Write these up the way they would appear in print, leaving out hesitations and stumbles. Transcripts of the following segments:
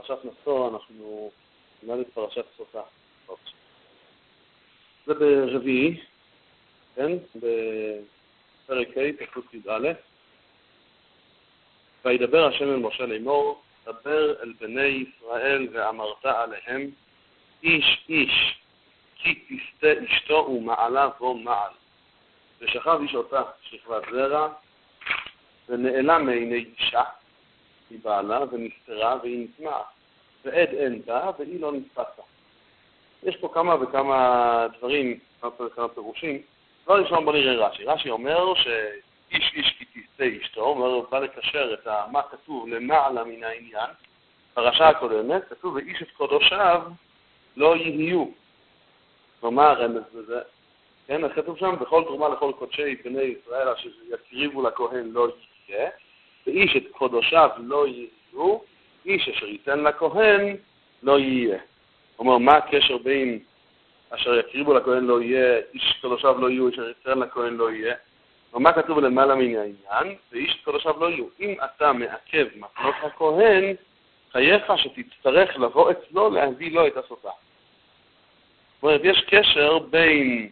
פרשת נשוא אנחנו נלמד את פרשת סוטה. זה ברביעי, כן? בפרק ה' פסוק י"א. וידבר השם אל משה לאמור, דבר אל בני ישראל ואמרת עליהם, איש איש כי תסתה אשתו ומעלה בו מעל. ושכב איש אותה שכבת זרע, ונעלם מעיני אישה, היא בעלה, ונסתרה והיא נטמעה, ועד אין בה, והיא לא נתפסה. יש פה כמה וכמה דברים, כמה פירושים. דבר ראשון בוא נראה רש"י. רש"י אומר שאיש איש כי תסתה אשתו, הוא בא לקשר את מה כתוב למעלה מן העניין. פרשה הקודמת כתוב, ואיש את קודשיו לא יהיו. כלומר, הרמז בזה, כן, כתוב שם, בכל תרומה לכל קודשי בני ישראל אשר יקריבו לכהן לא יהיה, ואיש את קודשיו לא יהיו, איש אשר ייתן לכהן לא יהיה. כלומר, מה הקשר בין אשר יקריבו לכהן לא יהיה, איש את קודשיו לא יהיו, אשר ייתן לכהן לא יהיה? ומה כתוב למעלה מן העניין? ואיש את קודשיו לא יהיו. אם אתה מעכב מתנות הכהן, חייך שתצטרך לבוא אצלו להביא לו את הסוטה. זאת אומרת, יש קשר בין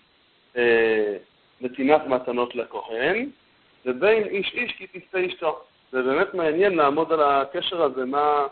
נתינת מתנות לכהן, ובין איש איש כי תסתה אשתו. זה באמת מעניין לעמוד על הקשר הזה, מה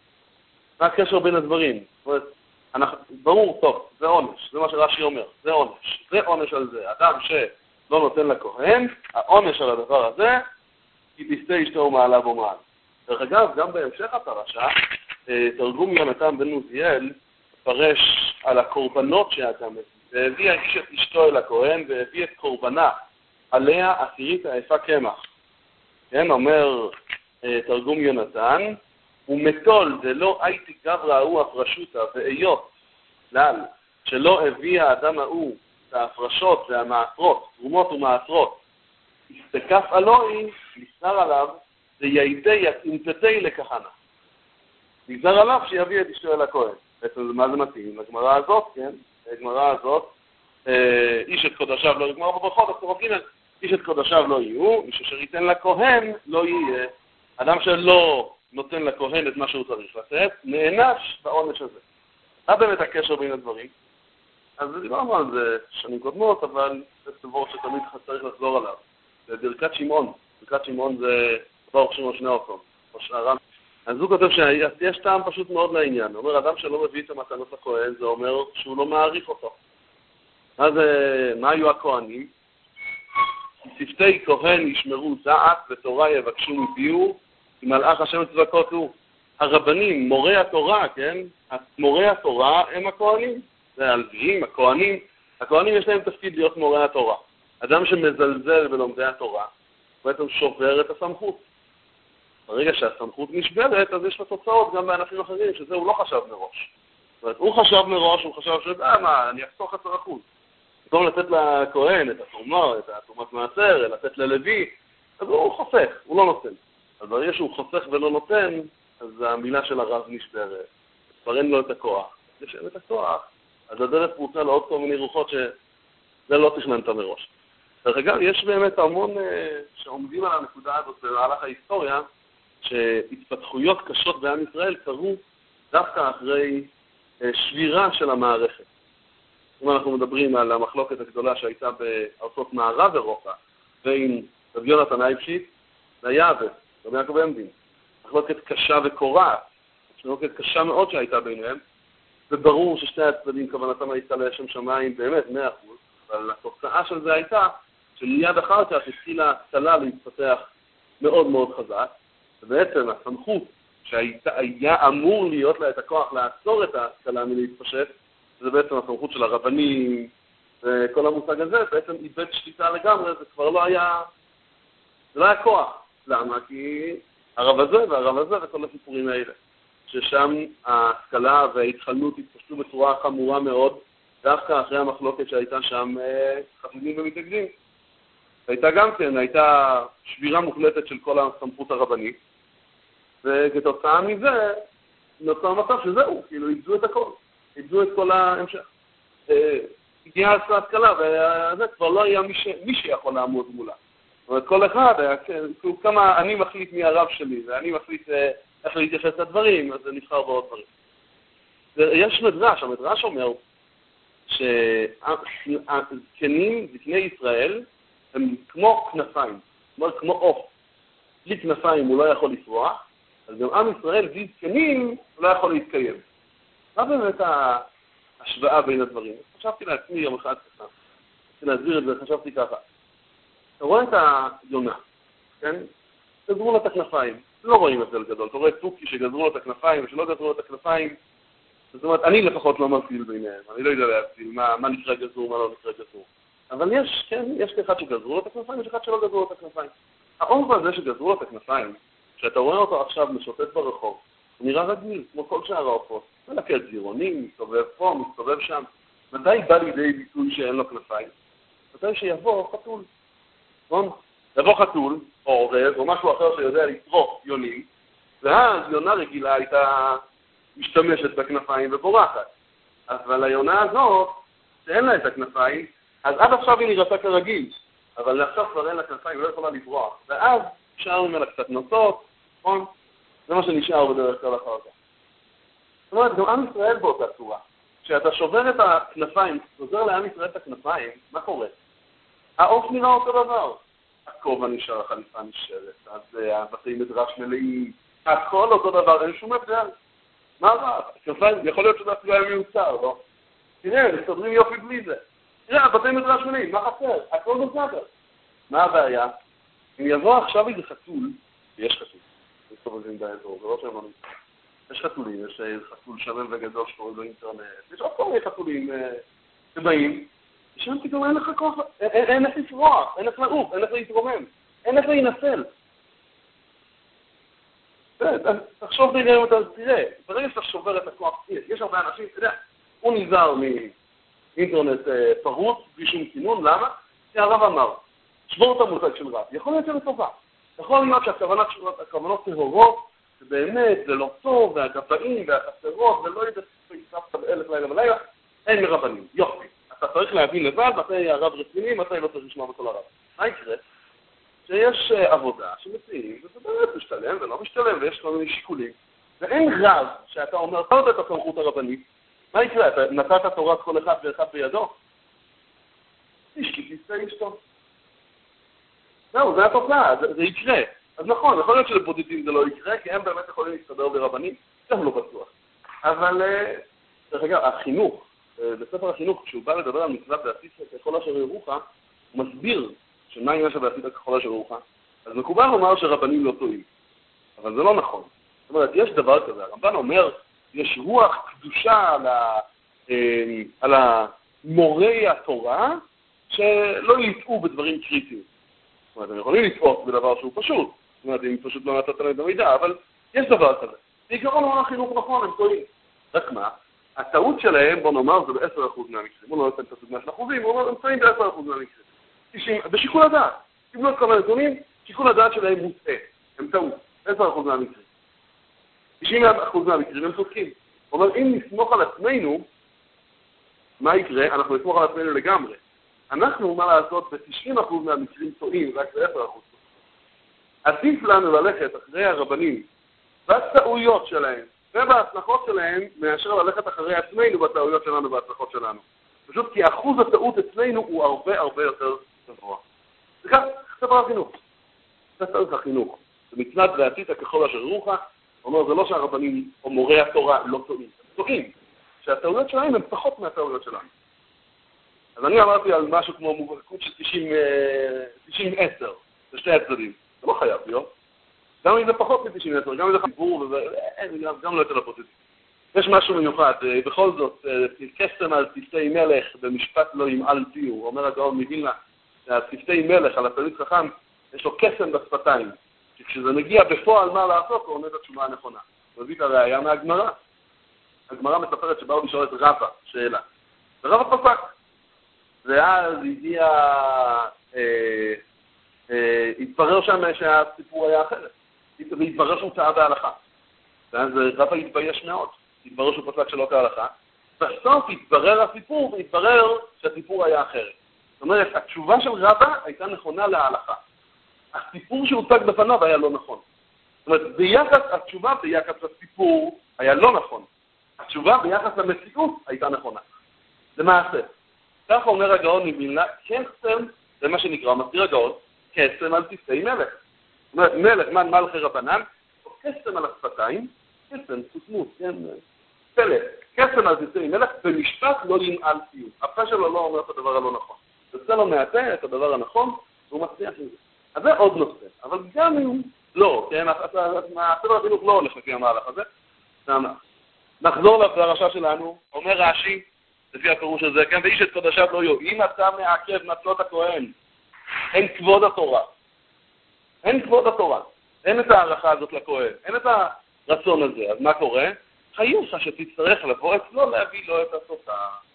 הקשר בין הדברים. זאת אומרת, ברור, טוב, זה עונש, זה מה שרש"י אומר, זה עונש. זה עונש על זה. אדם שלא נותן לכהן, העונש על הדבר הזה, כי תסתה אשתו ומעלה בו מעל. דרך אגב, גם בהמשך הפרשה, תרגום יונתן בן עוזיאל, פרש על הקורבנות שאתה מביא, והביא האיש את אשתו אל הכהן, והביא את קורבנה, עליה עשירית האפה קמח. כן, אומר תרגום יונתן, ומתול דלא הייתי גברא ההוא הפרשותה, והיות כלל שלא הביא האדם ההוא את ההפרשות והמעטרות, תרומות ומעטרות, הסתקף אלוהי, נסתר עליו, דייתי יתאינטתי לכהנה. נגזר עליו שיביא את אשתו אל הכהן. בעצם מה זה מתאים? לגמרא הזאת, כן? לגמרא הזאת, איש את קודשיו לא יהיו, גמרא בברכות, אז ג' איש את קודשיו לא יהיו, איש אשר ייתן לכהן לא יהיה. אדם שלא נותן לכהן את מה שהוא צריך לתת, נענש בעונש הזה. מה באמת הקשר בין הדברים? אז דיברנו על זה שנים קודמות, אבל זה דבר שתמיד צריך לחזור עליו. זה ברכת שמעון. ברכת שמעון זה דבר חושבים שני אופן, או שערם. אז הוא כותב שיש טעם פשוט מאוד לעניין. הוא אומר, אדם שלא מביא את המתנות לכהן, זה אומר שהוא לא מעריך אותו. מה היו הכהנים? שפתי כהן ישמרו דעת ותורה יבקשו מפיהו, כי מלאך השם צבקות הוא. הרבנים, מורי התורה, כן? מורי התורה הם הכהנים. זה הלוויים, הכהנים. הכהנים יש להם תפקיד להיות מורי התורה. אדם שמזלזל בלומדי התורה, בעצם שובר את הסמכות. ברגע שהסמכות נשברת, אז יש לה תוצאות גם בענפים אחרים, שזה הוא לא חשב מראש. זאת אומרת, הוא חשב מראש, הוא חשב אני אחסוך 10%. במקום לתת לכהן את התרומה, את התרומת מעשר, לתת ללוי, אז הוא חוסך, הוא לא נותן. אז ברגע שהוא חוסך ולא נותן, אז המילה של הרב נשברת. כבר אין לו את הכוח. יש אין את הכוח, אז הדרך פרוצה לעוד כל מיני רוחות שזה לא תכננת מראש. דרך אגב, יש באמת המון שעומדים על הנקודה הזאת במהלך ההיסטוריה, שהתפתחויות קשות בעם ישראל קרו דווקא אחרי שבירה של המערכת. אם אנחנו מדברים על המחלוקת הגדולה שהייתה בארצות מערב אירופה, בין רבי יונתן אייבשיץ ליעבד, רבי יעקב עמדין, מחלוקת קשה וקורעת, מחלוקת קשה מאוד שהייתה ביניהם, וברור ששתי הצדדים כוונתם הייתה לשם שמיים באמת 100%, אבל התוצאה של זה הייתה שמיד אחר כך התחילה הצלה להתפתח מאוד מאוד חזק, ובעצם הסמכות שהיה אמור להיות לה את הכוח לעצור את ההשכלה מלהתפשט, זה בעצם הסמכות של הרבנים וכל המושג הזה, בעצם איבד שליטה לגמרי, זה כבר לא היה כוח. למה? כי הרב הזה והרב הזה וכל הסיפורים האלה, ששם ההשכלה וההתחלנות התפשטו בצורה חמורה מאוד, דווקא אחרי המחלוקת שהייתה שם חסידים ומתנגדים. הייתה גם כן, הייתה שבירה מוחלטת של כל הסמכות הרבנית, וכתוצאה מזה נוצר מצב שזהו, כאילו איבדו את הכל, איבדו את כל ההמשך. הגיעה ההשכלה, וזה כבר לא היה מי שיכול לעמוד מולה. זאת אומרת, כל אחד היה, כמה אני מחליט מי הרב שלי, ואני מחליט איך להתייחס לדברים, אז זה נבחר בעוד דברים. יש מדרש, המדרש אומר שהזקנים, זקני ישראל, הם כמו כנפיים, זאת אומרת כמו עוף. בלי כנפיים הוא לא יכול לפרוח, אז גם עם ישראל בלי זקנים הוא לא יכול להתקיים. מה באמת ההשוואה בין הדברים? חשבתי לעצמי יום אחד ככה, רציתי להסביר את זה, חשבתי ככה. אתה רואה את היונה, כן? גזרו לה את הכנפיים, לא רואים הבדל גדול. אתה רואה תוכי שגזרו לה את הכנפיים ושלא גזרו לה את הכנפיים. זאת אומרת, אני לפחות לא מבדיל ביניהם, אני לא יודע להבדיל מה נקרא גזור, מה לא נקרא גזור. אבל יש, כן, יש כאחד שגזרו לו את הכנפיים, יש אחד שלא גזרו לו את הכנפיים. העוף הזה שגזרו לו את הכנפיים, שאתה רואה אותו עכשיו משוטט ברחוב, הוא נראה רגיל, כמו כל שאר העופות. מלקט זירונים, מסתובב פה, מסתובב שם. מתי בא לידי ביטוי שאין לו כנפיים? מתי שיבוא חתול. נכון? יבוא חתול, או עורב, או משהו אחר שיודע לצרוך יונים, ואז יונה רגילה הייתה משתמשת בכנפיים ובורחת. אבל היונה הזאת, שאין לה את הכנפיים, אז עד עכשיו היא נראתה כרגיל, אבל עכשיו כבר אין לה כנפיים, היא לא יכולה לברוח. ואז נשאר ממנה קצת נוצות, נכון? זה מה שנשאר בדרך כלל אחר כך. זאת אומרת, גם עם ישראל באותה צורה. כשאתה שובר את הכנפיים, חוזר לעם ישראל את הכנפיים, מה קורה? העוף נראה אותו דבר. הכובע נשאר, החליפה נשארת, אז הבתי מדרש מלאים, הכל אותו דבר, אין שום הבדל. מה רע? הכנפיים, יכול להיות שזה אפילו היה מיוצר, לא? תראה, מסתדרים יופי בלי זה. תראה, הבתי מדרש מלאים, מה חסר? הכל בסדר. מה הבעיה? אם יבוא עכשיו איזה חתול, ויש חתול, מסתובבים באזור, זה לא שהם לא נמצאים. יש חתולים, יש חתול שמן וגדול שקוראים באינטרנט, יש עוד כל מיני חתולים שבאים, ושם פתאום אין לך כוח, אין איך לפרוח, אין איך לעוף, אין איך להתרומם, אין איך להינצל. תחשוב בעניין אותה, תראה, ברגע שאתה שובר את הכוח, יש הרבה אנשים, אתה יודע, הוא נזהר מאינטרנט פרוץ, בלי שום כינון, למה? כי הרב אמר, שבור את המושג של רב, יכול להיות שזה טובה. יכול להיות שהכוונות טהורות, שבאמת זה לא טוב, והגבאים והחסרות, ולא יודע שתספת באלף לילה ולילה, אין מרבנים, יופי. אתה צריך להבין לבד, מתי הרב רציני, מתי לא צריך לשמוע בכל הרב. מה יקרה? שיש עבודה שמציעים, וזה באמת משתלם ולא משתלם, ויש כל מיני שיקולים, ואין רב שאתה אומר, אתה יודע את הסמכות הרבנית, מה יקרה? אתה נתת תורת כל אחד ואחד בידו? תשכי, תסתכל אשתו. זהו, זה התוצאה, זה יקרה. אז נכון, יכול להיות שלבודדים זה לא יקרה, כי הם באמת יכולים להסתדר ברבנים, זה לא בטוח. אבל, דרך אגב, החינוך, בספר החינוך, כשהוא בא לדבר על מצוות ועשית ככל אשר יורוך, הוא מסביר שמה העניין של ועשית ככל אשר יורוך, אז מקובל לומר שרבנים לא טועים. אבל זה לא נכון. זאת אומרת, יש דבר כזה, הרמב"ן אומר, יש רוח קדושה על מורי התורה, שלא יטעו בדברים קריטיים. זאת אומרת, הם יכולים לטעות בדבר שהוא פשוט. זאת אומרת, אם פשוט לא נתת להם את המידע, אבל יש דבר כזה. בעיקרון הוא החינוך נכון, הם טועים. רק מה? הטעות שלהם, בוא נאמר, זה ב10% מהמקרים. הוא לא נותן את הסוגמה של אחוזים, הוא אומר, הם טועים ב10% מהמקרים. בשיקול הדעת. קיבלו את כל הנתונים, שיקול הדעת שלהם מוטעה. הם טעו, 10% מהמקרים. 90% מהמקרים הם צודקים. הוא אומר, אם נסמוך על עצמנו, מה יקרה? אנחנו נסמוך על עצמנו לגמרי. אנחנו, מה לעשות, ב-90% מהמקרים טועים, רק ב-10%. עדיף לנו ללכת אחרי הרבנים, בטעויות שלהם, ובהצלחות שלהם, מאשר ללכת אחרי עצמנו בטעויות שלנו ובהצלחות שלנו. פשוט כי אחוז הטעות אצלנו הוא הרבה הרבה יותר גבוה. זה כך, ספר החינוך. זה ספר החינוך. זה מצוות ועשית ככל אשר יורוך, אומר, זה לא שהרבנים או מורי התורה לא טועים. הם טועים. שהטעויות שלהם הן פחות מהטעויות שלנו. אז אני אמרתי על משהו כמו מובהקות של 90-10, בשתי הצדדים. זה לא חייב להיות. גם אם זה פחות מ-90-10, גם אם זה חיבור, גם לא יותר לפוטטי. יש משהו מיוחד, בכל זאת, קסם על שפתי מלך במשפט לא ימעל פיהו. אומר הגאון מווילנה, שהשפתי מלך על התלמיד חכם, יש לו קסם בשפתיים. כשזה מגיע בפועל מה לעשות, הוא עונה את התשובה הנכונה. הוא הביא את הראייה מהגמרא. הגמרא מספרת שבאו לשאול את רבא, שאלה. ורבא פסק. ואז התברר שם שהסיפור היה אחרת. והתברר שהוא טעה בהלכה. ואז רבא התבייש מאוד. התברר שהוא פסק שלא כהלכה. בסוף התברר הסיפור, והתברר שהסיפור היה אחרת. זאת אומרת, התשובה של רבא הייתה נכונה להלכה. הסיפור שהוצג בפניו היה לא נכון. זאת אומרת, התשובה ביחס לסיפור היה לא נכון. התשובה ביחס למציאות הייתה נכונה. למעשה, כך אומר הגאון מווילנה, קסם, זה מה שנקרא, מסביר הגאון, קסם על תפסי מלך. זאת אומרת, מלך, מלכי רבנן, או קסם על השפתיים, קסם, סוסמוס, כן, פלא, קסם על תפסי מלך, במשפט לא ינעל סיום. הפה שלו לא אומר את הדבר הלא נכון. יוצא לו מהפה את הדבר הנכון, והוא מצליח עם זה. אז זה עוד נושא, אבל גם אם לא, כן, הסדר החינוך לא הולך לפי המהלך הזה. נחזור לפרשה שלנו, אומר רש"י, לפי הפירוש הזה, כן, ואיש את קודשת לא יהיו. אם אתה מעכב מצות הכהן, אין כבוד התורה. אין כבוד התורה. אין את הערכה הזאת לכהן. אין את הרצון הזה. אז מה קורה? חייך שתצטרך לבוא אצלו להביא לו את הסוטה.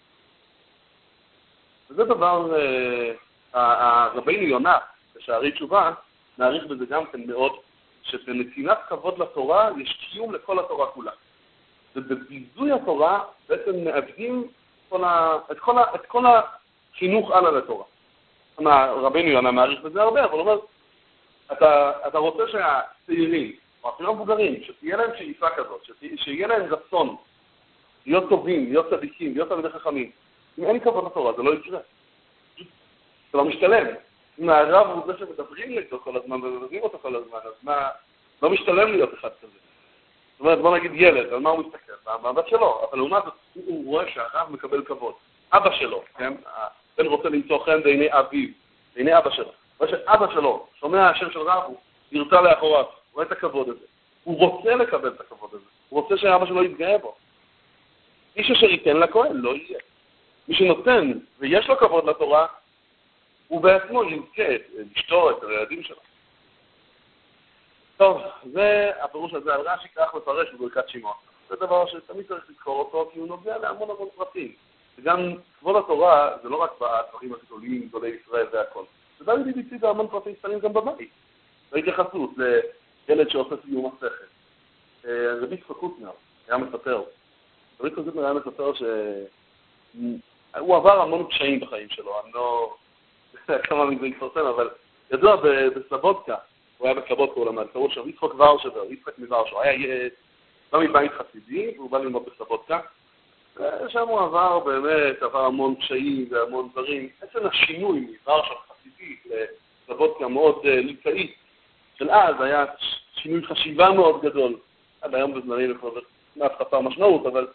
וזה דבר, הרבינו יונה, בשערי תשובה, נעריך בזה גם כן מאוד, שבנתינת כבוד לתורה יש קיום לכל התורה כולה. ובביזוי התורה בעצם מאבדים את כל החינוך הלאה לתורה. רבינו יונה מעריך בזה הרבה, אבל הוא אומר, אתה רוצה שהצעירים, או אפילו המבוגרים, שתהיה להם שאיפה כזאת, שיהיה להם רצון להיות טובים, להיות צדיקים, להיות תלמידי חכמים. אם אין כבוד לתורה, זה לא יקרה. זה לא משתלם. אם הרב הוא זה שמדברים נגדו כל הזמן ומדברים אותו כל הזמן, אז מה, לא משתלם להיות אחד כזה. זאת אומרת, בוא נגיד ילד, על מה הוא מסתכל? במבט שלו, אבל לעומת זאת, הוא רואה שהרב מקבל כבוד. אבא שלו, כן? הבן רוצה למצוא חן בעיני אביו, בעיני אבא שלו. רואה שאבא שלו שומע השם של רב, הוא ירצה לאחוריו, הוא רואה את הכבוד הזה. הוא רוצה לקבל את הכבוד הזה. הוא רוצה שאבא שלו יתגאה בו. איש אשר ייתן לכהן, לא יהיה. מי שנותן ויש לו כבוד לתורה, הוא בעצמו יזכה את אשתו, את הילדים שלו. טוב, זה הפירוש הזה על רש"י, כך מפרש בברכת שמעון. זה דבר שתמיד צריך לזכור אותו, כי הוא נוגע להמון המון פרטים. וגם כבוד התורה זה לא רק בדברים הגדולים, גדולי ישראל והכל. זה בא לידי ביטוי בהמון פרטים קטנים גם בבית. בהתייחסות לילד שעושה סיום מסכת. רבי יצחק קוטנר היה מספר. רבי יצחק קוטנר היה מספר שהוא עבר המון קשיים בחיים שלו. אני לא... כמה מזה יתפרסם, אבל ידוע בסלבודקה, הוא היה בסלבודקה, הוא למד, קראו שם יצחק ורשבר, יצחק מוורשו, היה בא מבית חסידי, והוא בא ללמוד בסלבודקה, ושם הוא עבר המון קשיים והמון דברים. עצם השינוי מוורשו חסידי לסלבודקה מאוד ליטאית, של אז היה שינוי חשיבה מאוד גדול, עד היום בזמנים כבר מעט חסר משמעות, אבל...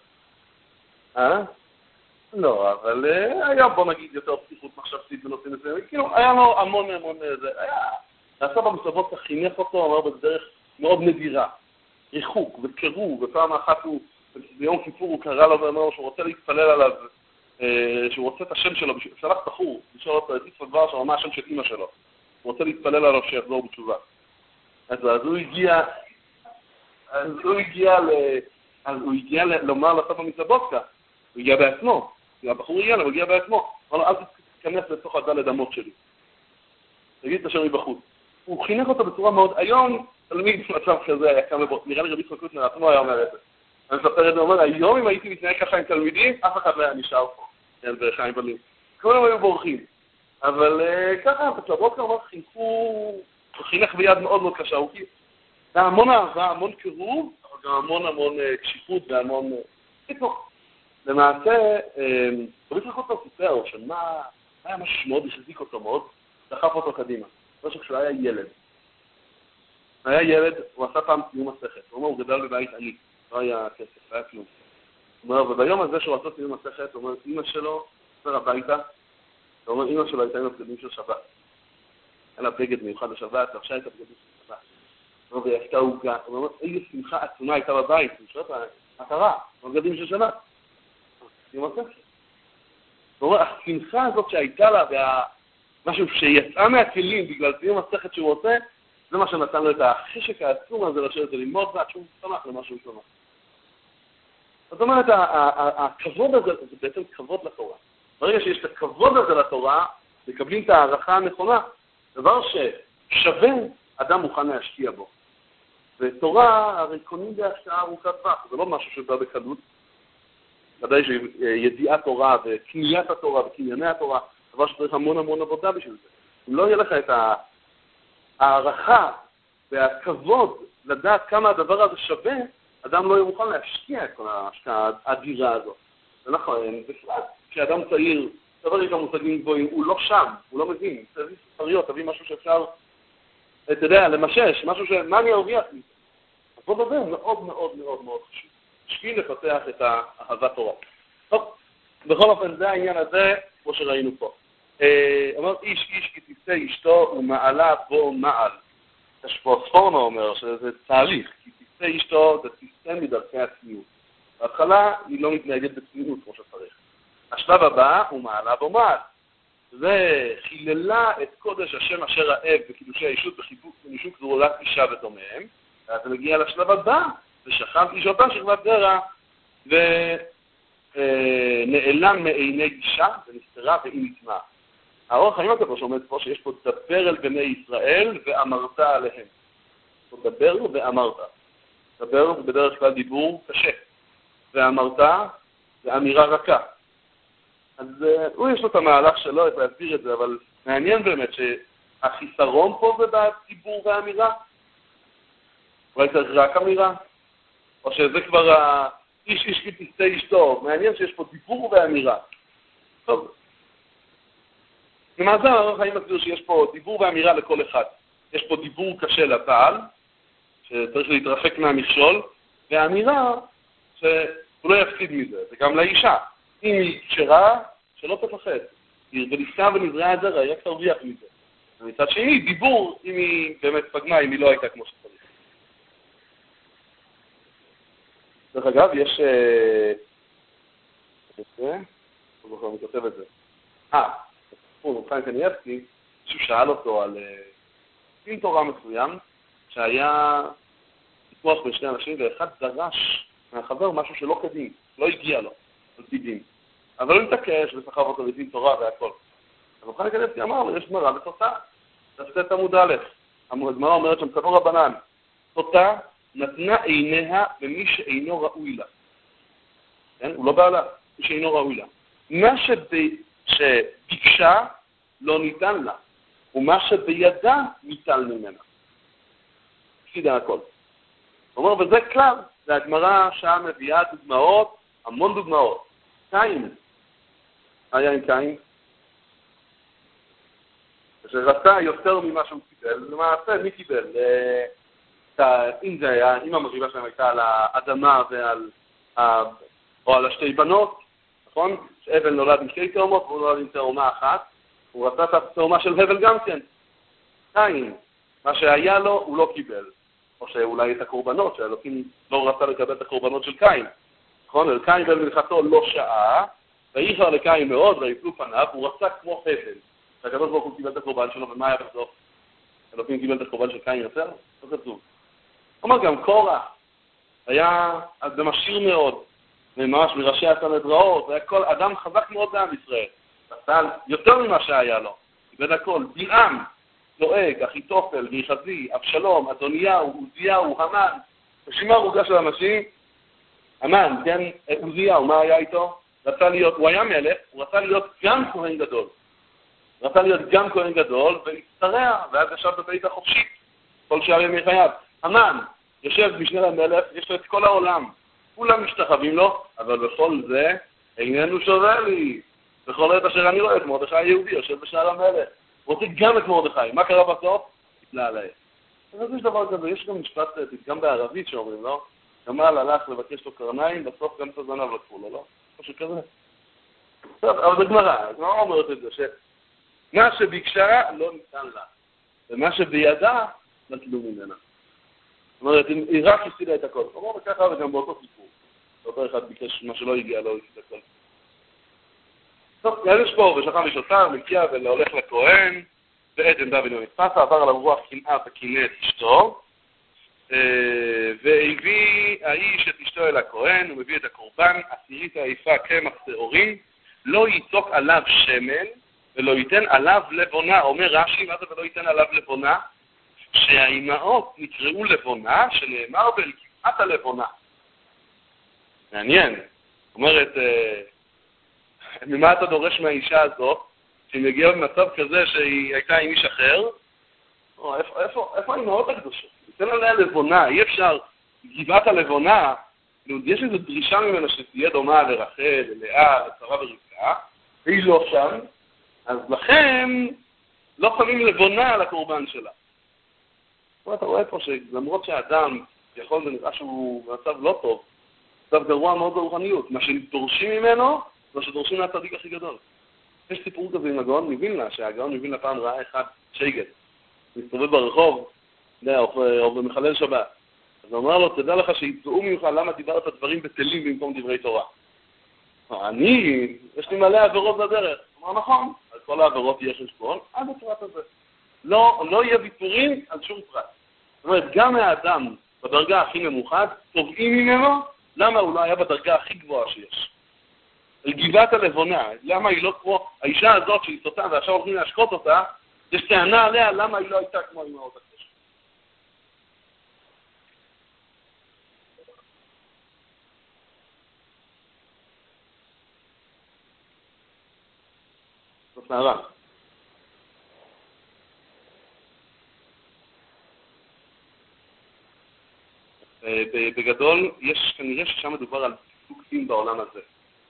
לא, אבל היה, בוא נגיד, יותר פתיחות מחשבתית בנושאים מסוימים. כאילו, היה לו המון, נעשה במסלבות, חינך אותו, אמר בדרך מאוד נדירה. ריחוק וקירוב, ופעם אחת הוא, ביום כיפור הוא קרא לו ואמר שהוא רוצה להתפלל עליו, שהוא רוצה את השם שלו, שלח בחור, לשאול אותו, את יצחק ורשבר, מה השם של אמא שלו. הוא רוצה להתפלל עליו שיחזור בתשובה. אז הוא הגיע לומר לעשות במסלבודקה, הוא הגיע בעצמו. הבחור הוא הגיע בעצמו. אמר לו, אל תתכנס לתוך הדלת אמות שלי. תגיד את השם מבחוץ. הוא חינך אותו בצורה מאוד... היום, תלמיד במצב כזה היה קם לבוא. נראה לי רבי יצחק קוטנר, עצמו היה אומר את זה. אני מספר את זה, אומר, היום אם הייתי מתנהג ככה עם תלמידים, אף אחד לא היה נשאר פה. כן, בחיים בלים. כולם היו בורחים. אבל ככה, בסלבודקה אומר, הוא חינך ביד מאוד מאוד קשה. הוא היה המון אהבה, המון קירוב, אבל גם המון קשיחות והמון... למעשה, רבי יצחק קוטנר סיפר שמה היה משהו שמאוד החזיק אותו מאוד, דחף אותו קדימה. לא שכשהוא היה ילד, הוא עשה פעם סיום מסכת. הוא אומר, הוא גדל בבית עני, לא היה כסף, לא היה כלום. הוא אומר, וביום הזה שהוא עשה סיום מסכת, הוא אומר, אמא שלו עובר הביתה, הוא אומר, אמא שלו הייתה עם הבגדים של שבת. היה לה בגד מיוחד לשבת, לבשה את הבגדים של שבת. הוא אומר, והייתה עוגה. הוא אומר, איזה שמחה עצומה הייתה בבית, הוא שואל אותה, מה קרה? הבגדים של שבת. סיום מסכת. הוא אומר, השמחה הזאת שהייתה לה, משהו שיצאה מהכלים בגלל סיום מסכת שהוא עושה, זה מה שנתן לו את החשק העצום הזה לשבת וללמוד, ועד שהוא שמח למה שהוא שמח. זאת אומרת, הכבוד הזה זה בעצם כבוד לתורה. ברגע שיש את הכבוד הזה לתורה, מקבלים את הערכה הנכונה, דבר ששווה אדם מוכן להשקיע בו. ותורה הרי קונים בהשקעה ארוכת טווח, זה לא משהו שבא בקלות. ודאי שידיעת תורה וקניית התורה וקנייני התורה, דבר שצריך המון עבודה בשביל זה. אם לא יהיה לך את הערכה והכבוד לדעת כמה הדבר הזה שווה, אדם לא יהיה מוכן להשקיע את כל ההשקעה האדירה הזאת. זה נכון, בפרט, כשאדם צעיר, דבר יש המושגים גבוהים, הוא לא שם, הוא לא מבין, תביא ספריות, תביא משהו שאפשר, אתה יודע, למשש, משהו מה אני ארוויח מזה? אז בוא נדבר, מאוד מאוד מאוד מאוד חשוב. בשביל לפתח את האהבת תורה. טוב, בכל אופן, זה העניין הזה, כמו שראינו פה. אומר, איש כי תפתה אשתו ומעלה בו מעל. יש פה ספורנו אומר שזה תהליך, כי תפתה אשתו זה תפתה מדרכי הצניעות. בהתחלה היא לא מתנהגת בצניעות כמו שצריך. השלב הבא הוא מעלה בו מעל. זה חיללה את קודש השם אשר האב בקידושי האישות בנישוק גדולת אישה ודומיהם. אז זה מגיע לשלב הבא, ושכב אישותה שכבת זרע, ונעלם מעיני אישה, ונסתרה והיא נטמעה. האור החיים הקדוש עומד פה שיש פה דבר אל בני ישראל ואמרת עליהם. פה דבר ואמרת. דבר זה בדרך כלל דיבור קשה. ואמרת זה אמירה רכה. אז הוא יש לו את המהלך שלו, איך להסביר את זה, אבל מעניין באמת שהחיסרון פה זה בדיבור והאמירה. אולי צריך רק אמירה? או שזה כבר איש כי תפתה אשתו. מעניין שיש פה דיבור ואמירה. טוב. למעשה האור החיים מסביר שיש פה דיבור ואמירה לכל אחד. יש פה דיבור קשה לבעל, שצריך להתרחק מהמכשול, והאמירה שהוא לא יפסיד מזה, זה גם לאישה. אם היא כשרה, שלא תפחד. ולפתה ונזרעה הזרע, היא רק תרוויח מזה. ומצד שני, דיבור, אם היא באמת פגמה, אם היא לא הייתה כמו שצריך. דרך אגב, יש... אני לא כותב את זה. חיים קניאבסקי, מישהו שאל אותו על דין תורה מסוים, שהיה ויכוח בין שני אנשים, ואחד דרש מהחבר משהו שלא כדין, לא הגיע לו, על פי דין. אבל הוא התעקש וסחב אותו לדין תורה והכל. אז חיים קניאבסקי אמר לו, יש גמרא בתוצאה, תפסת עמוד א', הגמרא אומרת שם כתוב רבנן, תוצאה נתנה עיניה למי שאינו ראוי לה. כן? הוא לא בעלה, מי שאינו ראוי לה. מה שביקשה לא ניתן לה, ומה שבידה ניתן ממנה. כפידה הכל. הוא אומר, וזה כלל, זה הגמרא שעה מביאה דוגמאות, המון דוגמאות. קין, היה עם קין, שרצה יותר ממה שהוא קיבל, למעשה מי קיבל? אם זה היה, אם המריבה שלהם הייתה על האדמה או על השתי בנות, נכון? שהבל נולד עם שתי תאומות, והוא נולד עם תאומה אחת, הוא רצה את התאומה של הבל גם כן. קין, מה שהיה לו הוא לא קיבל. או שאולי את הקורבנות, שהאלוקים לא רצה לקבל את הקורבנות של קין. נכון? אל קין במלכתו לא שעה, ואיחר לקין מאוד, ויפלו פניו, הוא רצה כמו הבל. שהקדוש ברוך הוא קיבל את הקורבן שלו, ומה היה בסוף? האלוקים קיבל את הקורבן של קין יותר? לא כתוב. אומר גם קורח, היה משיר מאוד, ממש מראשי הסנהדראות, היה כל אדם חזק מאוד בעם ישראל. עשה יותר ממה שהיה לו. קיבל הכל, בלעם, דואג, אחיתופל, ויחזי, אבשלום, אדוניהו, עוזיהו, המן. רשימה ארוכה של אנשים, המן, כן, עוזיהו, מה היה איתו? רצה להיות, הוא היה מלך, הוא רצה להיות גם כהן גדול. רצה להיות גם כהן גדול, והצטרע, ואז ישב בבית החופשי, כל שאר ימי חייו. המן, יושב משנה למלך, יש לו את כל העולם. כולם משתחווים לו, אבל בכל זה איננו שווה לי. בכל עת אשר אני רואה את מרדכי היהודי, יושב בשער המלך. הוא רוצה גם את מרדכי. מה קרה בסוף? התלה עליהם. אז יש דבר כזה, יש גם משפט גם בערבית שאומרים, לא? גמל הלך לבקש לו קרניים, בסוף גם את הזנב לקחו לו, לא? משהו כזה. טוב, אבל זה גמרא. הגמרא אומרת את זה, שמה שביקשה לא ניתן לה, ומה שבידה נטלו ממנה. זאת אומרת, היא רק הפסידה את הכל. הוא אומר וככה וגם באותו סיפור. אותו אחד ביקש מה שלא הגיע, לא הפסיד הכל. טוב, יש פה ושכם ושוטר, מגיע והולך לכהן, ועדן דוד ונתפס, עבר עליו רוח קנאה וקינא את אשתו, והביא האיש את אשתו אל הכהן, הוא מביא את הקורבן, עשירית העיפה קמח שעורים, לא ייצוק עליו שמן, ולא ייתן עליו לבונה. אומר רש"י, מה זה ולא ייתן עליו לבונה? שהאימהות נקראו לבונה, שנאמר בל כמעט הלבונה. מעניין. זאת אומרת, ממה אתה דורש מהאישה הזאת, שהיא מגיעה במצב כזה שהיא הייתה עם איש אחר? איפה האימהות הקדושות? תן עליה לבונה, אי אפשר, גבעת הלבונה, יש איזו דרישה ממנה שתהיה דומה לרחל, ללאה, לשרה ורבקה, והיא לא שם, אז לכן לא שמים לבונה על הקורבן שלה. אתה רואה פה שלמרות שהאדם יכול ונראה שהוא במצב לא טוב, מצב גרוע מאוד ברוחניות, מה שדורשים ממנו, זה שדורשים מהצדיק הכי גדול. יש סיפור כזה עם הגאון מווילנה, שהגאון מווילנה פעם ראה אחד שייגת, מסתובב ברחוב, או במחלל שבת. אז הוא אמר לו, תדע לך שיצאו ממך למה דיברת דברים בטלים במקום דברי תורה. יש לי מלא עבירות בדרך. הוא אמר, נכון, אז כל העבירות יהיה חשבון עד הפרט הזה. לא יהיה ויתורים על שום פרט. זאת אומרת, גם האדם בדרגה הכי נמוכה, תובעים ממנו למה הוא לא היה בדרגה הכי גבוהה שיש. על גבעת הלבונה, למה היא לא כמו, האישה הזאת שהיא סוטה ועכשיו הולכים להשקוט אותה, יש טענה עליה למה היא לא הייתה כמו אמהות הקדושות. זאת נערה. בגדול, כנראה ששם מדובר על דיוק דין בעולם הזה.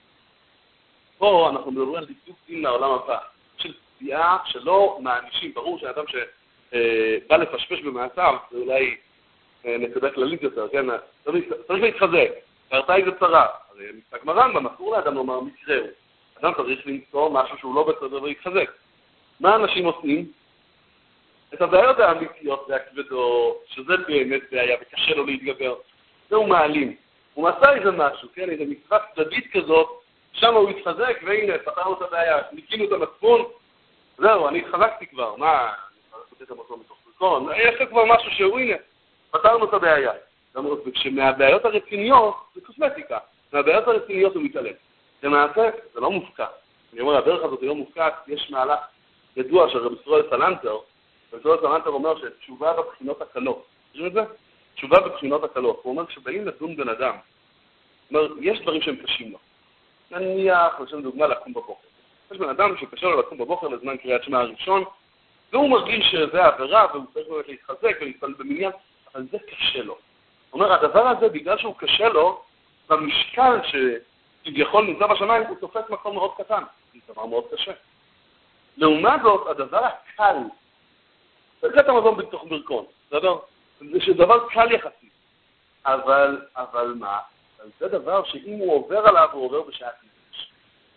פה אנחנו מדברים על דיוק דין לעולם הבא, של פגיעה שלא מענישים. ברור שהאדם שבא לפשפש במעשיו, זה אולי נקודה כללית יותר, כן? צריך להתחזק, קרתה איזה צרה. הרי משחק מרמב"ם, אסור לאדם לומר מקרה. אדם צריך למצוא משהו שהוא לא בסדר ולהתחזק. מה אנשים עושים? את הבעיות האמיתיות והכבדות, שזה באמת בעיה וקשה לו להתגבר, זהו מעלים. הוא מצא איזה משהו, כן, איזה מצווה צדדית כזאת, שם הוא התחזק, והנה, פתרנו את הבעיה, ניקינו את המצפון, זהו, אני התחזקתי כבר, מה, אני חזקתי את המקום מתוך סרטון, יש לו כבר משהו שהוא, הנה, פתרנו את הבעיה. וכשמהבעיות הרציניות, זה קוסמטיקה, מהבעיות הרציניות הוא מתעלם. למעשה, זה לא מופקע. אני אומר, הדרך הזאת היא לא מופקע, יש מהלך ידוע של רבי ישראל סלנטר, רבי ישראל סלנטר אומר שתשובה בבחינות הקלות. תראו את זה? תשובה בבחינות הקלות. הוא אומר, כשבאים לדון בן אדם, אומר, יש דברים שהם קשים לו. נניח, לשם דוגמה, לקום בבוקר. יש בן אדם שקשה לו לקום בבוקר לזמן קריאת שמע הראשון, והוא מרגיש שזה עבירה, והוא צריך באמת להתחזק ולהתפלל במניין, אבל זה קשה לו. הוא אומר, הדבר הזה, בגלל שהוא קשה לו, במשקל שכביכול נמצא בשמיים, הוא תופס מקום מאוד קטן. זה דבר מאוד קשה. לעומת זאת, הדבר הקל, זה את המזון בתוך ברכון, זה דבר קל יחסית. אבל מה? זה דבר שאם הוא עובר עליו, הוא עובר בשעת נפש.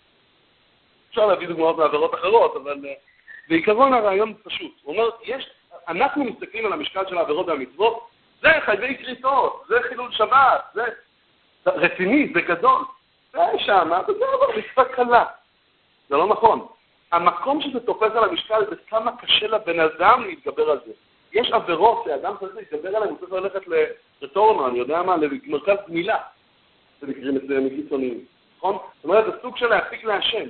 אפשר להביא דוגמאות מעבירות אחרות, אבל בעיקרון הרעיון פשוט. הוא אומר, אנחנו מסתכלים על המשקל של העבירות והמצוות, זה חייבי כריתות, זה חילול שבת, זה רציני, זה גדול. זה שם, זה דבר מצווה קלה. זה לא נכון. המקום שזה תופס על המשקל זה כמה קשה לבן אדם להתגבר על זה. יש עבירות שאדם צריך להתגבר עליהן, הוא צריך ללכת לרטורנו, אני יודע מה, למרכז גמילה. זה מקרים מקיצוניים, נכון? זאת אומרת, זה סוג של להפיק להשם.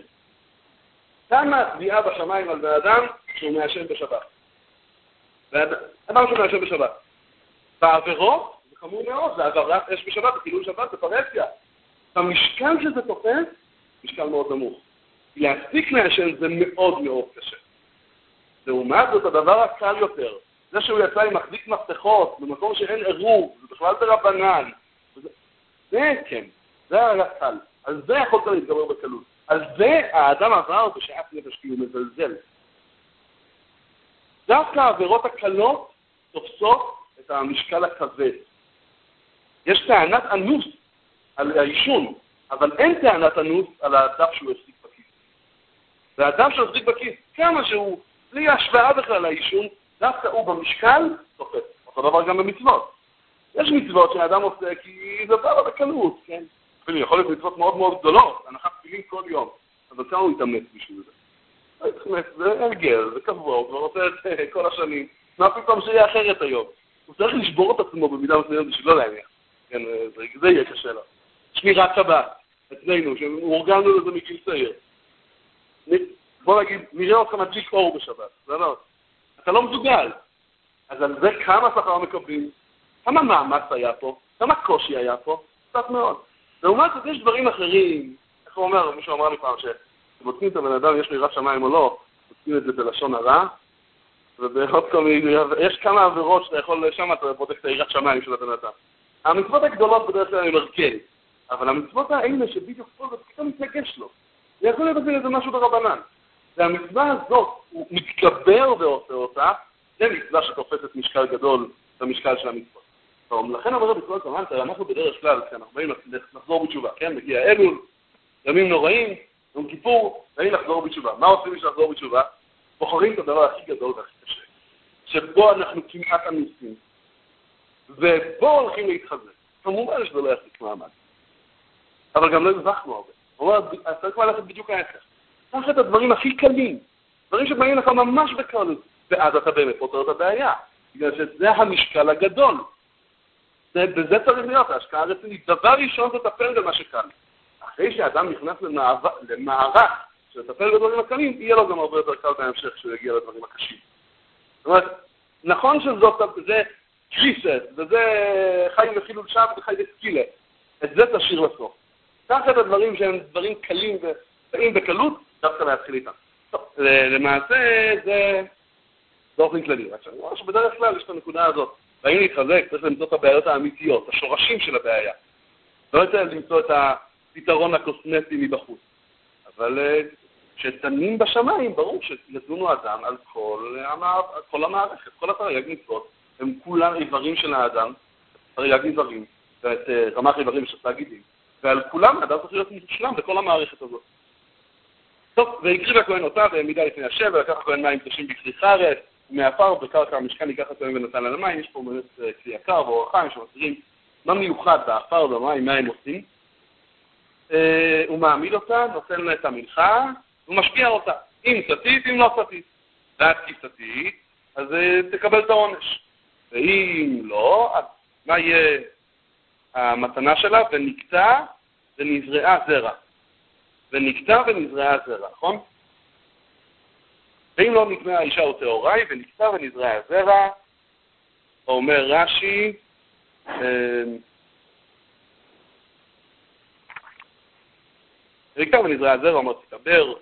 כמה תביעה בשמיים על בן אדם שהוא מעשן בשבת? אדם שהוא מעשן בשבת. בעבירות, זה חמור מאוד, זה עבירת אש בשבת, זה חילול שבת, זה פרהסיה. המשקל שזה תופס, משקל מאוד נמוך. להפסיק לעשן זה מאוד מאוד קשה. לעומת זאת, הדבר הקל יותר, זה שהוא יצא עם מחזיק מפתחות, במקום שאין עירוב, זה בכלל ברבנן, זה כן, זה היה קל. על זה יכולת להתגבר בקלות. על זה האדם עבר בשעת נפש כי הוא מזלזל. דווקא העבירות הקלות תופסות את המשקל הכבד. יש טענת אנוס על העישון, אבל אין טענת אנוס על האדם שהוא החזיק בכיס. והאדם שהחזיק בכיס, כמה שהוא, בלי השוואה בכלל לעישון, דווקא הוא במשקל תופס. אותו דבר גם במצוות. יש מצוות שהאדם עושה כי זה דבר בקלות, כן? אפילו יכול להיות מצוות מאוד מאוד גדולות, הנחת תפילין כל יום, אבל כמה הוא יתאמץ בשביל זה? זה הרגל, זה קבוע, הוא כבר עושה את זה כל השנים, מה פתאום שיהיה אחרת היום? הוא צריך לשבור את עצמו במידה מסוימת בשביל לא להניח, כן, זה יהיה קשה לו. שמירת שבת, אצלנו, שהורגלנו לזה מגיל צעיר. בוא נגיד, נראה אותך מדליק אור בשבת, זה לא. אתה לא מסוגל. אז על זה כמה שכר מקבלים, כמה מאמץ היה פה, כמה קושי היה פה, קצת מאוד. לעומת זאת, יש דברים אחרים, איך הוא אומר, מישהו אמר לי פעם, שבודקים את הבן אדם, יש לי רב שמיים או לא, בודקים את זה בלשון הרע, ובעוד כל מיני, יש כמה עבירות שאתה יכול, שם אתה בודק את העירת שמיים של הבן אדם. המצוות הגדולות בדרך כלל אני מרכז, אבל המצוות האלה שבדיוק פה זה פתאום מתנגש לו. זה יכול להיות איזה משהו ברבנן. והמצווה הזאת, הוא מתקבר ועושה אותה, זה מצווה שתופסת משקל גדול במשקל של המצוות. לכן אומר בצורה כמובן, אנחנו בדרך כלל, כשאנחנו באים לחזור בתשובה, כן? מגיע אלול, ימים נוראים, יום כיפור, באים לחזור בתשובה. מה עושים בשביל לחזור בתשובה? בוחרים את הדבר הכי גדול והכי קשה, שבו אנחנו כמעט אמיצים, ובו הולכים להתחזק. כמובן שזה לא יחזיק מעמד. אבל גם לא הבחנו הרבה. הוא אומר, צריך ללכת בדיוק ההפך. קח את הדברים הכי קלים, דברים שבאים לך ממש בקלות, ואז אתה באמת פותר את הבעיה. בגלל שזה המשקל הגדול. בזה צריך להיות, ההשקעה הרצינית. דבר ראשון תטפל במה שקל. אחרי שאדם נכנס למערך שתטפל בדברים הקלים, יהיה לו גם הרבה יותר קל בהמשך שהוא יגיע לדברים הקשים. זאת אומרת, נכון שזה קריסת, וזה חי וחילול שם וחי וסקילה. את זה תשאיר לסוף. קח את הדברים שהם דברים קלים ופעים בקלות, דווקא להתחיל איתם. טוב, למעשה זה באופן כללי. אני אומר שבדרך כלל יש את הנקודה הזאת. והאם להתחזק, צריך למצוא את הבעיות האמיתיות, השורשים של הבעיה. לא יותר למצוא את הפתרון הקוסמטי מבחוץ. אבל כשתנים בשמיים, ברור שידונו אדם על כל המערכת, כל התרי"ג מצוות, הם כולם איברים של האדם, תרי"ג איברים, ואת רמ"ח איברים של תאגידים, ועל כולם האדם צריך להיות מושלם בכל המערכת הזאת. טוב, והקריב הכהן אותה והעמידה לפני השם, ולקח הכהן מים קדושים בכלי חרס, ומעפר בקרקע המשכן ייקח הכהן ונתן על המים. יש פה באמת כלי יקר ואור החיים שמסבירים מה מיוחד בעפר במים, מה הם עושים. הוא מעמיד אותה, נותן לה את המלחה, הוא משפיע אותה. אם סתית, אם לא סתית. ואת כי סתית, אז תקבל את העונש. ואם לא, אז מה יהיה המתנה שלה? ונקטע ונזרעה זרע. ונקטע ונזרעה זרע, נכון? ואם לא נקנה האישה הוא טהוראי, ונקטע ונזרעה זרע, אומר רש"י, ונקטע ונזרעה זרע, אומר תקבר,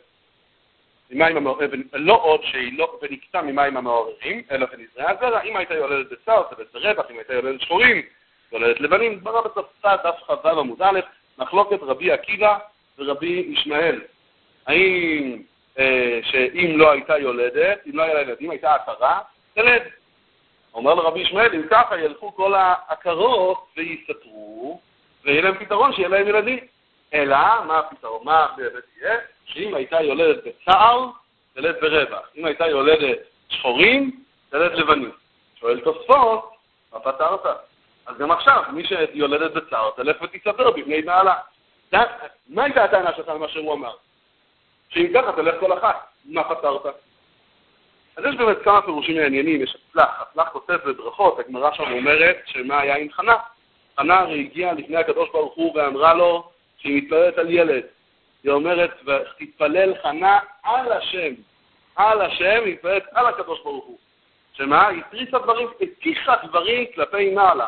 לא עוד שהיא לא, ונקטע ממים המעוררים, אלא ונזרעה זרע, אם הייתה יולדת בשר, תולדת ברווח, אם הייתה יולדת שחורים, יולדת לבנים, דברה בצפצה, דף ח"ו עמוד א', מחלוקת רבי עקיבא ורבי ישמעאל. האם שאם לא הייתה יולדת, אם לא היה לה ילדים, הייתה עקרה, תלד. אומר לרבי ישמעאל, אם ככה ילכו כל העקרות ויסתתרו, ויהיה להם פתרון שיהיה להם ילדים. אלא, מה הפתרון? מה באמת יהיה? שאם הייתה יולדת בצער, תלד ברווח. אם הייתה יולדת שחורים, תלד לבנים. שואל תוספות, מה פתרת? אז גם עכשיו, מי שיולדת בצער, תלך ותסתתר בפני בעלה. מה הייתה הטענה שלך למה שהוא אמר? שאם ככה תלך כל אחת, מה פתרת? אז יש באמת כמה פירושים מעניינים, יש הצלח. הצלח כותב בברכות, הגמרא שם אומרת שמה היה עם חנה. חנה הגיעה לפני הקדוש ברוך הוא ואמרה לו שהיא מתפללת על ילד. היא אומרת, ותתפלל חנה על השם. על השם, היא מתפללת על הקדוש ברוך הוא. שמה? היא הטיחה דברים כלפי מעלה.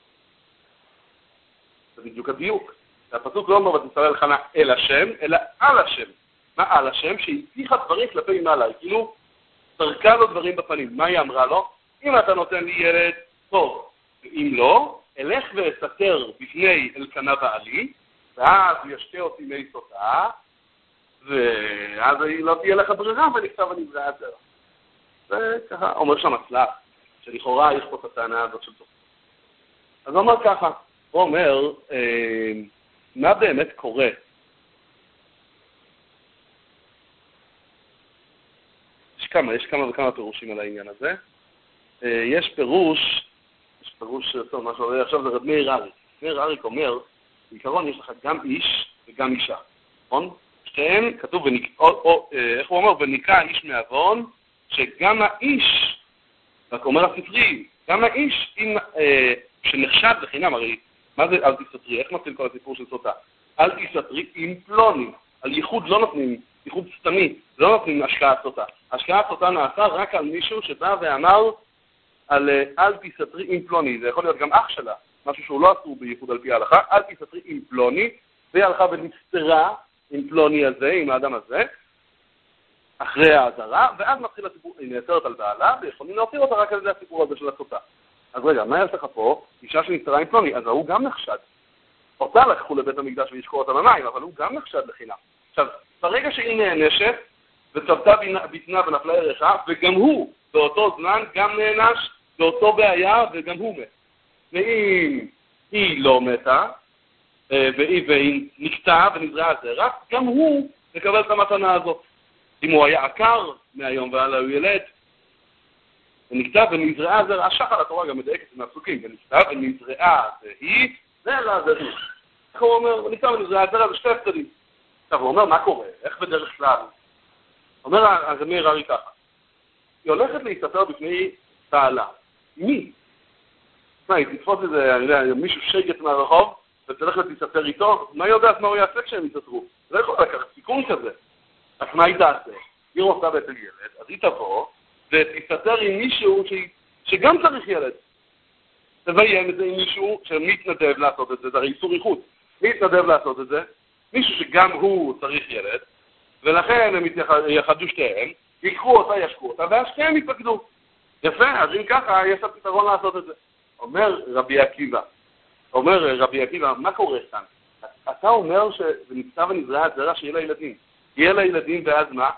זה בדיוק הדיוק. הפסוק לא אומר ותתפלל חנה אל השם, אלא על השם. מה על השם? שהטיחה דברים כלפי מעלה. היא כאילו תרקה לו דברים בפנים. מה היא אמרה לו? אם אתה נותן לי ילד, טוב. ואם לא, אלך ואסתתר בפני אלקנה בעלי, ואז הוא ישקה אותי מי סוטה, ואז לא תהיה לך ברירה ונכתב ונברא את זה. וככה אומר שם הצלח, שלכאורה יש פה את הטענה הזאת של תוכנית. אז הוא אומר ככה, הוא אומר, מה באמת קורה? יש כמה וכמה פירושים על העניין הזה. יש פירוש, טוב, מה שאומר עכשיו זה רב מאיר אריק. מאיר אריק אומר, בעיקרון יש לך גם איש וגם אישה, נכון? שתיהם כתוב, איך הוא אומר? וניקה איש מעוון, שגם האיש, רק אומר הספרי, גם האיש שנחשד בחינם, הרי מה זה אל תסתתרי? איך מתחיל כל הסיפור של סוטה? אל תסתתרי עם פלוני, על ייחוד לא נותנים, ייחוד סתמי, לא נותנים השקעת סוטה. השקעת סוטה נעשה רק על מישהו שבא ואמר על אל תסתתרי עם פלוני, זה יכול להיות גם אח שלה, משהו שהוא לא אסור בייחוד על פי ההלכה, אל תסתתרי עם פלוני, והיא הלכה ונסתרה עם פלוני הזה, עם האדם הזה, אחרי ההזרה, ואז מתחיל הסיפור, היא נעצרת על בעלה, ויכולים להותיר אותה רק על זה הסיפור הזה של הסוטה. אז רגע, מה יש לך פה? אישה שנפטרה עם פלוני, אז הוא גם נחשד. אותה לקחו לבית המקדש וישקו אותה במים, אבל הוא גם נחשד לחינם. עכשיו, ברגע שהיא נענשת, וצבתה בטנה ונפלה ירחה, וגם הוא באותו זמן גם נענש באותו בעיה, וגם הוא מת. ואם היא לא מתה, והיא נקטעה ונזרעה זרע, גם הוא מקבל את המתנה הזאת. אם הוא היה עקר מהיום והלאה הוא ילד, ונקטע ונזרעה זרע, שחר התורה גם מדייקת מהפסוקים, ונקטע ונזרעה והיא, זרע זרעי. איך הוא אומר, ונקטע ונזרעה זרע בשתי הפסדים. עכשיו הוא אומר, מה קורה? איך בדרך כלל? אומר הרמ"י ררי ככה, היא הולכת להסתתר בפני בעלה. מי? היא תתפוס איזה, אני יודע, מישהו שייגת מהרחוב, ותלך להסתתר איתו, מה יודעת מה הוא יעשה כשהם יסתתרו? זה לא יכול לקחת סיכון כזה. אז מה היא תעשה? היא רוצה בעצם ילד, אז היא תבוא ותסתתר עם מישהו שגם צריך ילד. תביים את זה עם מישהו שמתנדב לעשות את זה, זה הרי איסור ייחוד. מתנדב לעשות את זה, מישהו שגם הוא צריך ילד, ולכן הם יחדו שתיהם, ייקחו אותה, ישקו אותה, והשתיהם יתפקדו. יפה, אז אם ככה, יש הפתרון לעשות את זה. אומר רבי עקיבא, מה קורה כאן? אתה אומר שזה נקטע ונזרע זרע שיהיה לה ילדים. יהיה לה ילדים ואז מה?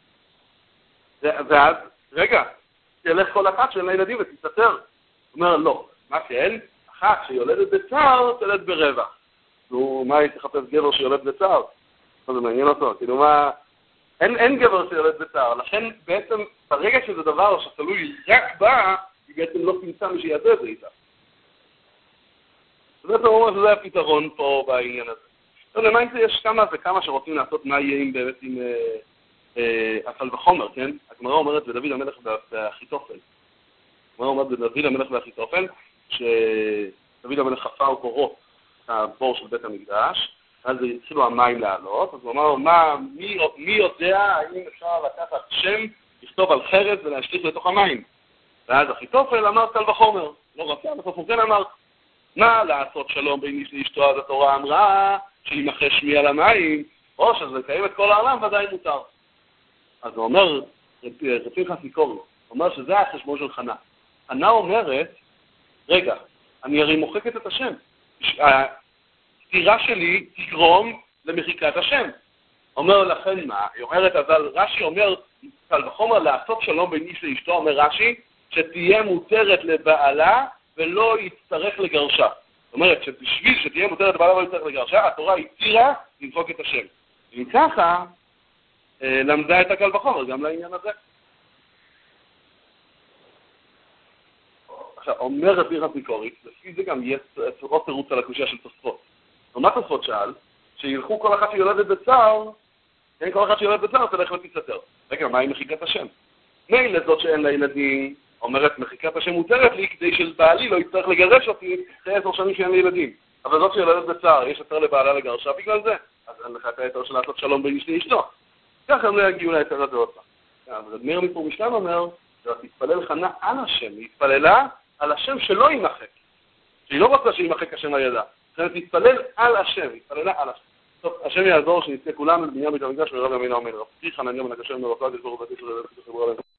ואז, רגע, תלך כל אחת שאין לה ילדים ותסתתר. אומר, לא. מה כן? אחת שיולדת בצער, תלד ברבע. נו, מה היא תחפש גבר שיולד בצער? זה מעניין אותו. כאילו מה... אין גבר שיולד בצער. לכן בעצם, ברגע שזה דבר שתלוי רק בה, היא בעצם לא תמצא מי שיעשה את זה איתה. זה בעצם אומר שזה הפתרון פה בעניין הזה. טוב, למען זה יש כמה וכמה שרוצים לעשות מה יהיה עם באמת עם הקל וחומר, כן? הגמרא אומרת בדוד המלך באחיתופל. הגמרא אומרת בדוד המלך באחיתופל, שדוד המלך חפר בורות, הבור של בית המקדש, אז התחילו המים לעלות, אז הוא אמר, מי יודע האם אפשר לקחת שם, לכתוב על חרס ולהשליך לתוך המים? ואז אחיתופל אמר קל וחומר, לא רצה, בסוף הוא כן אמר, מה לעשות שלום בין איש לאשתו, אז התורה אמרה שימחה שמי על המים, או שזה לקיים את כל העולם ודאי מותר. אז הוא אומר, רבי חסיקורי, הוא אומר שזה החשבון של חנה. חנה אומרת, רגע, אני הרי מוחקת את השם. הסתירה שלי תגרום למחיקת השם. אומר לכן מה? היא אומרת, אבל רש"י אומר, קל וחומר לעשות שלום בין איש לאשתו, אומר רש"י, שתהיה מותרת לבעלה ולא יצטרך לגרשה. זאת אומרת, שבשביל שתהיה מותרת לבעלה ולא יצטרך לגרשה, התורה התירה למחוק את השם. אם ככה, למדה את הקל וחומר גם לעניין הזה. עכשיו, אומר רבי חסיקורי, לפי זה גם יש עוד תירוץ על הקושיה של תוספות. ומה תוספות שאל? שילכו כל אחת שיולדת בצער, כן, כל אחת שיולדת בצער תלך ותסתתר. רגע, מה היא מחיקת השם? מילא זאת שאין לה ילדים, אומרת, מחיקת השם מותרת לי כדי שבעלי לא יצטרך לגרש אותי אחרי 10 שנים שאין לי ילדים. אבל זאת שיולדת בצער, יש יותר לבעלה לגרשה בגלל זה? אז אין לך את היתר של לעשות שלום בין איש לאשתו. ככה הם לא יגיעו ליתר הזה עוד פעם. אז רבי מאיר מפור משלם אומר, תתפלל חנה על השם, היא התפללה על השם שלא יימחק. שהיא לא רוצה שימחק השם לידה. לכן תתפלל על השם, התפללה על השם. טוב, השם יעזור שנזכה כולם לבניין בית המקדש ורב ימינו אמן. רבי חנניה בן הקשר מרפאה,